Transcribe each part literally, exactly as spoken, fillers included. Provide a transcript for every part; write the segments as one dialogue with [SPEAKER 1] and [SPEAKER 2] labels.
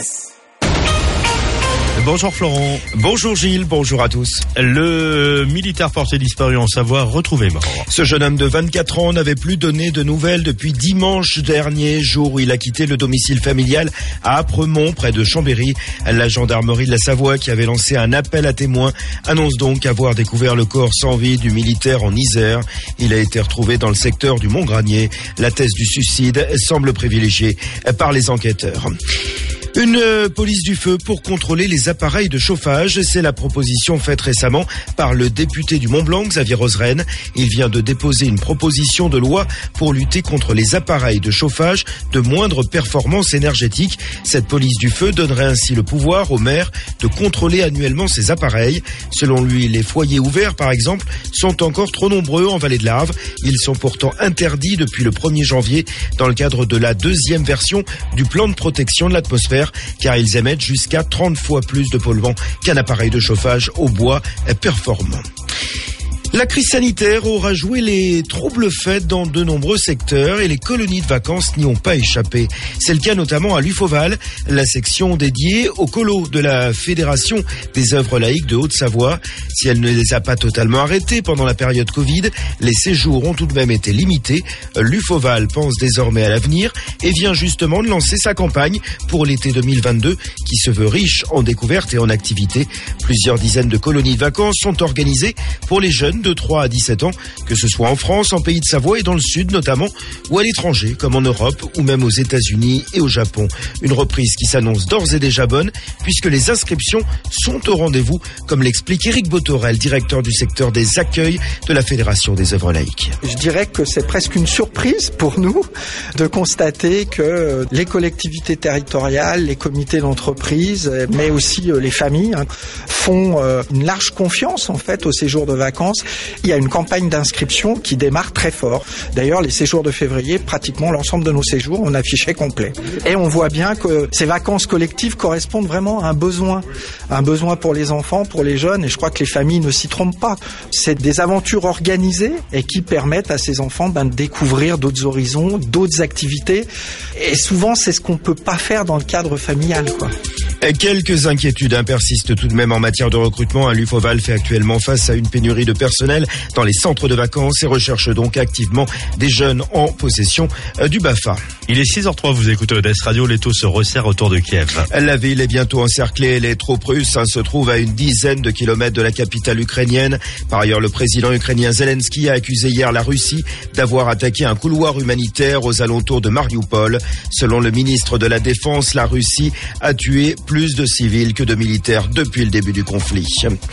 [SPEAKER 1] Express.
[SPEAKER 2] Bonjour Florent.
[SPEAKER 3] Bonjour Gilles, bonjour à tous.
[SPEAKER 2] Le militaire porté disparu en Savoie retrouvé mort.
[SPEAKER 3] Ce jeune homme de vingt-quatre ans n'avait plus donné de nouvelles depuis dimanche dernier, jour où il a quitté le domicile familial à Apremont, près de Chambéry. La gendarmerie de la Savoie, qui avait lancé un appel à témoins, annonce donc avoir découvert le corps sans vie du militaire en Isère. Il a été retrouvé dans le secteur du Mont-Granier. La thèse du suicide semble privilégiée par les enquêteurs. Une euh, police du feu pour contrôler les appareils de chauffage. C'est la proposition faite récemment par le député du Mont-Blanc, Xavier Roseraine. Il vient de déposer une proposition de loi pour lutter contre les appareils de chauffage de moindre performance énergétique. Cette police du feu donnerait ainsi le pouvoir aux maires de contrôler annuellement ces appareils. Selon lui, les foyers ouverts, par exemple, sont encore trop nombreux en vallée de l'Arve. Ils sont pourtant interdits depuis le premier janvier dans le cadre de la deuxième version du plan de protection de l'atmosphère, car ils émettent jusqu'à trente fois plus de polluants qu'un appareil de chauffage au bois performant. La crise sanitaire aura joué les troubles faits dans de nombreux secteurs et les colonies de vacances n'y ont pas échappé. C'est le cas notamment à Lufoval, la section dédiée aux colos de la Fédération des œuvres laïques de Haute-Savoie. Si elle ne les a pas totalement arrêtés pendant la période Covid, les séjours ont tout de même été limités. Lufoval pense désormais à l'avenir et vient justement de lancer sa campagne pour l'été deux mille vingt-deux qui se veut riche en découvertes et en activités. Plusieurs dizaines de colonies de vacances sont organisées pour les jeunes de trois à dix-sept ans, que ce soit en France, en Pays de Savoie et dans le Sud notamment, ou à l'étranger, comme en Europe ou même aux États-Unis et au Japon. Une reprise qui s'annonce d'ores et déjà bonne, puisque les inscriptions sont au rendez-vous, comme l'explique Éric Botorel, directeur du secteur des accueils de la Fédération des œuvres laïques.
[SPEAKER 4] Je dirais que c'est presque une surprise pour nous de constater que les collectivités territoriales, les comités d'entreprise, mais aussi les familles, hein, font une large confiance en fait au séjour de vacances. Il y a une campagne d'inscription qui démarre très fort. D'ailleurs, les séjours de février, pratiquement l'ensemble de nos séjours, on affichait complet. Et on voit bien que ces vacances collectives correspondent vraiment à un besoin. Un besoin pour les enfants, pour les jeunes, et je crois que les familles ne s'y trompent pas. C'est des aventures organisées et qui permettent à ces enfants ben, de découvrir d'autres horizons, d'autres activités. Et souvent, c'est ce qu'on ne peut pas faire dans le cadre familial, quoi.
[SPEAKER 3] Quelques inquiétudes hein, persistent tout de même en matière de recrutement. Lufoval fait actuellement face à une pénurie de personnel dans les centres de vacances et recherche donc activement des jeunes en possession euh, du BAFA.
[SPEAKER 2] Il est six heures zéro trois, vous écoutez Odesse Radio, les taux se resserrent autour de Kiev.
[SPEAKER 3] La ville est bientôt encerclée, les troupes russes hein, se trouvent à une dizaine de kilomètres de la capitale ukrainienne. Par ailleurs, le président ukrainien Zelensky a accusé hier la Russie d'avoir attaqué un couloir humanitaire aux alentours de Mariupol. Selon le ministre de la Défense, la Russie a tué plus de civils que de militaires depuis le début du conflit.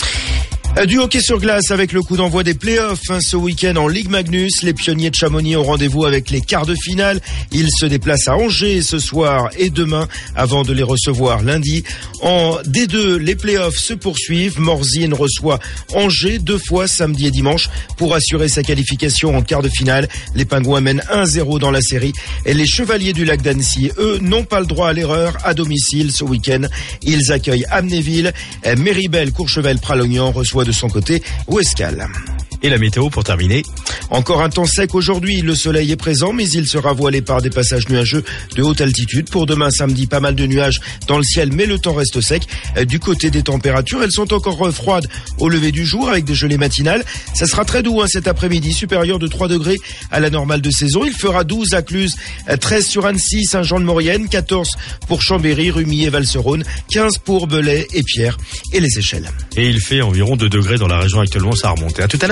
[SPEAKER 3] Du hockey sur glace avec le coup d'envoi des playoffs hein, ce week-end en Ligue Magnus. Les pionniers de Chamonix ont rendez-vous avec les quarts de finale. Ils se déplacent à Angers ce soir et demain avant de les recevoir lundi. En D deux, les playoffs se poursuivent. Morzine reçoit Angers deux fois samedi et dimanche pour assurer sa qualification en quart de finale. Les Pingouins mènent un zéro dans la série et les Chevaliers du Lac d'Annecy, eux, n'ont pas le droit à l'erreur à domicile ce week-end. Ils accueillent Amnéville. Méribel, Courchevel, Pralognan reçoit de son côté Ouescal.
[SPEAKER 2] Et la météo pour terminer.
[SPEAKER 3] Encore un temps sec aujourd'hui, le soleil est présent mais il sera voilé par des passages nuageux de haute altitude. Pour demain samedi, pas mal de nuages dans le ciel mais le temps reste sec. Du côté des températures, elles sont encore froides au lever du jour avec des gelées matinales. Ça sera très doux hein, cet après-midi, supérieur de trois degrés à la normale de saison. Il fera douze à Cluse, treize sur Annecy, Saint-Jean-de-Maurienne, quatorze pour Chambéry, Rumilly et Val-Serone, quinze pour Belay et Pierre et les Seychelles.
[SPEAKER 2] Et il fait environ deux degrés dans la région actuellement, ça a remonté. À tout à l'heure.